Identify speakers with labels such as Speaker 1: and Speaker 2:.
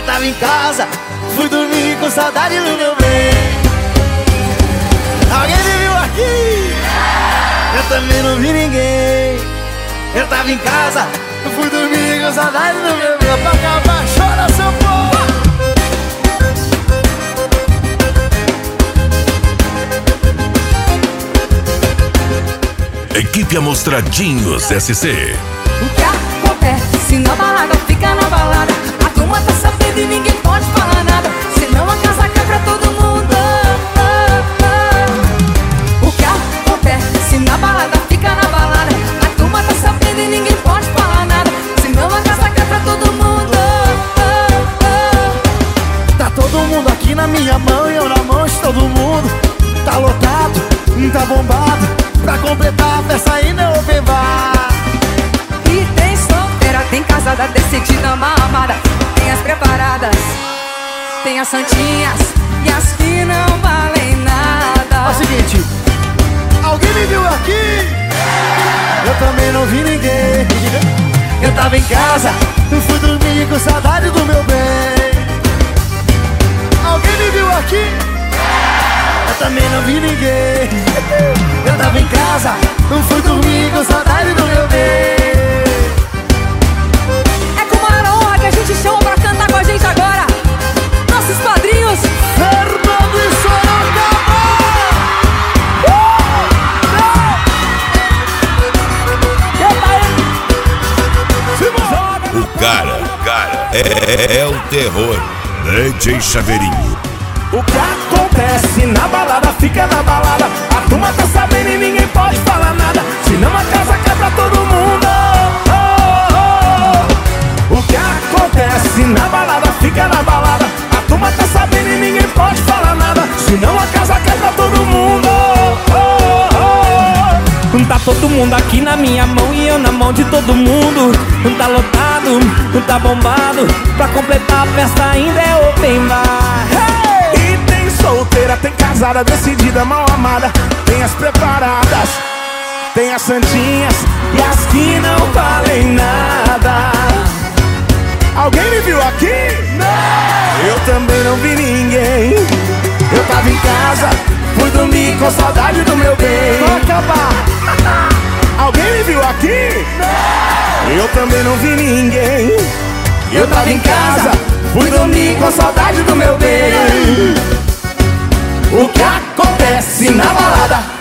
Speaker 1: Eu tava em casa, fui dormir com saudade do meu bem. Alguém me viu aqui? Eu também não vi ninguém. Eu tava em casa, fui dormir com saudade do meu bem. Pra acabar, chora seu povo.
Speaker 2: Equipe Amostradinhos SC.
Speaker 3: O que acontece na balada fica na balada. A turma tá sabendo e ninguém pode falar nada, senão a casa cai pra todo mundo. O que acontece na balada fica na balada. A turma tá sabendo e ninguém pode falar nada, senão a casa cai pra todo mundo.
Speaker 1: Tá todo mundo aqui na minha mão e eu na mão de todo mundo. Tá lotado, tá bombado. Pra completar a festa ainda é open bar.
Speaker 3: E tem solteira, tem casada, decidida, mal amada. Tem as preparadas, tem as santinhas e as que não valem nada.
Speaker 1: É o seguinte, alguém me viu aqui? Eu também não vi ninguém. Eu tava em casa, fui dormir com saudade do meu bem. Alguém me viu aqui? Eu também não vi ninguém. Eu tava em casa, fui dormir com saudade do meu bem.
Speaker 3: É com uma honra que a gente chama pra cantar com a gente agora nossos padrinhos
Speaker 1: Fernando e Sorocaba.
Speaker 2: O cara é o terror. DJ Chaveirinho.
Speaker 1: O que acontece na balada fica na balada. A turma tá sabendo e ninguém pode falar nada, senão a casa cai pra todo mundo. O que acontece na balada fica na balada. A turma tá sabendo e ninguém pode falar nada, senão a casa cai pra todo mundo.
Speaker 4: Tá todo mundo aqui na minha mão e eu na mão de todo mundo. Tá lotado, tá bombado. Pra completar a festa ainda é open bar.
Speaker 1: E tem solteira, tem casada, decidida, mal amada. Tem as preparadas, tem as santinhas e as que não valem nada. Alguém me viu aqui? Não! Eu também não vi ninguém. Eu tava em casa, fui dormir com saudade do meu bem. Vai acabar. Alguém me viu aqui? Não! Eu também não vi ninguém. Eu tava em casa, fui dormir com saudade do meu bem. O que acontece na balada